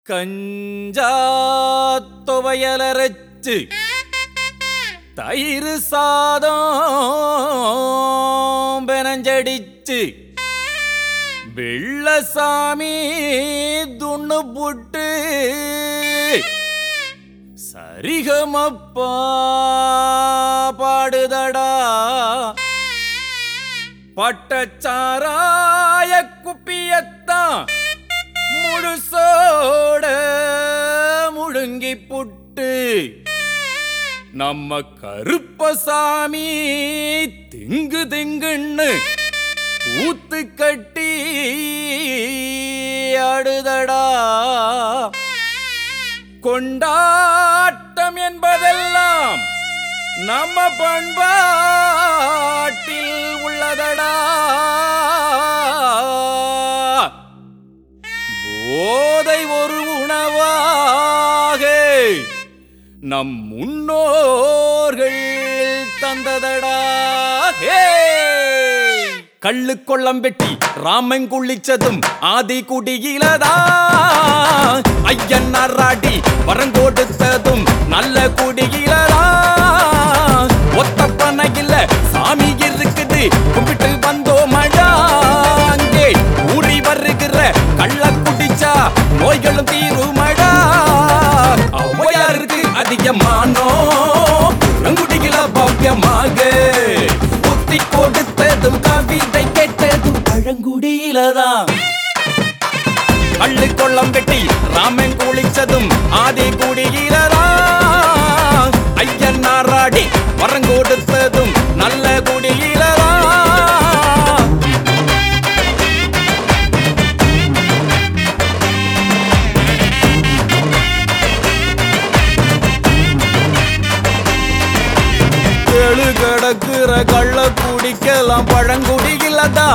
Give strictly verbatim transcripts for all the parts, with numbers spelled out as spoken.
கஞ்சா துவையலரைச்சு தயிர் சாதம் பெனஞ்சடிச்சு வெள்ளசாமி துண்ணு புட்டு சரிகமப்பா பாடுதடா பட்டச்சாராய குப்பியத்தான் முழுசோட முழுங்கி புட்டு நம்ம கருப்பசாமி திங்கு திங்குன்னு ஊத்து கட்டி ஆடுதடா. கொண்டாட்டம் என்பதெல்லாம் நம்ம பண்பாட்டில் உள்ளதடா. போதை ஒரு உணவாக நம் முன்னோர்கள் தந்ததடா. கள்ளு கொள்ளம் வெட்டி ராமன் குளிச்சதும் ஆதி குடியிலதா. ஐயன் அராடி வரங்கொடுத்ததும் நல்ல குடியிலதா. ஒத்த பனையில சாமி இருக்குது கும்பிட்டு வந்தோமடா. அங்கே ஊறி வருகிற கள்ள குடிச்சா நோய்களும் தீருமடா. ஔவையாருக்கு அதிகமானோ குடிகள பவ்யமாக புத்தி கொடுத்ததும் கவிதை கேட்டதும் பழங்குடியிலதான். கள்ளு கொள்ளம் வெட்டி ராமன் குளிச்சதும் ஆதி குடியிலதா. ஐயன் நாராடி வரங்கொடுத்ததும் நல்ல குடியிலதா. கேளு கிடக்குற கள்ள குடிக்கலாம் பழங்குடியிலதா.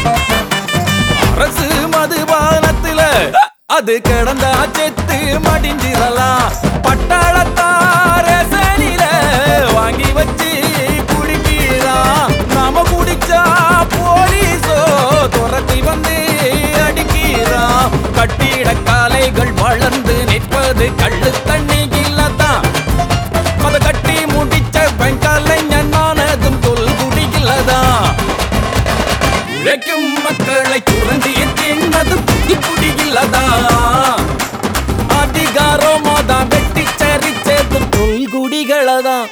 அரசு மதுபானத்துல அது கிடந்தா செத்து மடிஞ்சிடலாம். பட்டாளத்தார சனில வாங்கி வச்சு குடிக்கிறான். நாம குடிச்சா போலீஸோ துரத்தி வந்து அடிக்கிறான். கட்டிட காலைகள் வளர்ந்து நிற்பது கள்ளு தண்ணி இல்லதான். அதை கட்டி முடிச்ச வெங்கலைஞனானதும் தொல்குடியிலதான். உழைக்கும் மக்களை சுரண்டி தின்னதும் குடியிலதான். அதிகாரமாதான் வெட்டி சரிச்சதும் தொல்குடிகளதான்.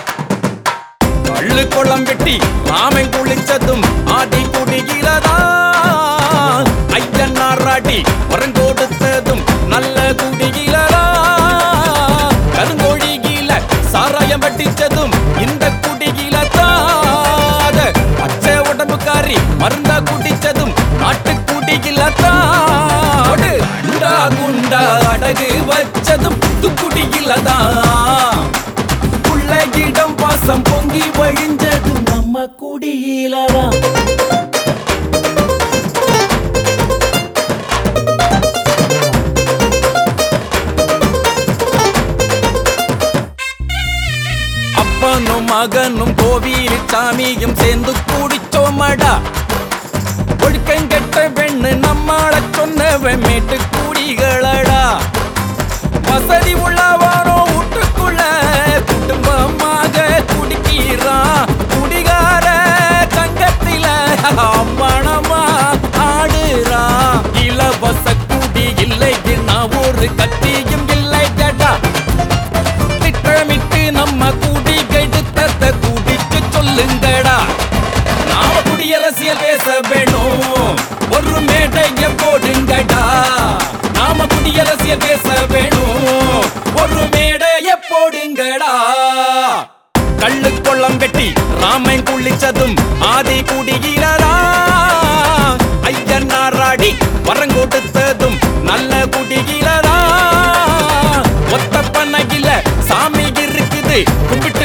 கள்ளு கொள்ளம் வெட்டி ராமன் குளிச்சதும் ஆதி குடியிலதான். ஐயன் நாராடி வரங்கொடுத்ததும் நல்ல குடியிலதான். கருங்கோழியில சாராயம் வட்டிச்சதும் இந்த குடியிலதான். பச்சை உடம்புக்காரி மருந்தா குடிச்சதும் நாட்டு குடியிலதான். அண்டா குண்டா அடகு வச்சதும் குடியிலதான். புள்ளையிடம் பாசம் பொங்கி வழிஞ்சதும் நம்ம குடியிலதான். அப்பனும் மகனும் கோவில் சாமியும் சேர்ந்து குடிச்சோமடா. ஒழுக்கங்கெட்ட பெண்ணு நம்மாள சொன்னவன் மேட்டு குடிகளடா. வசதி உள்ளவனோ வீட்டுக்குள்ள குடும்பமாக குடிக்கிறான். குடிகார சங்கத்தில அம்மணமா ஆடுறான். இலவச குடி இல்லைக்கு நான் ஒரு கத்தியும் இல்லை கேட்டா. திட்டமிட்டு நம்ம குடி கெடுத்தத குடிச்சு சொல்லுங்கடா. நாம குடியரசியல் பேச வேணும், ஒரு மேடைய போடுங்கடா. நாம குடியரசியல் பேச வேணும், ஒரு மேடைய போடுங்கடா. கள்ளு கொள்ளம் வெட்டி ராமன் குளிச்சதும் ஆதி குடியிலதா. ஐயன் நாராடி வரங்கொடுத்ததும் நல்ல குடியிலதா. ஒத்த பனையில சாமி இருக்குது கும்பிட்டு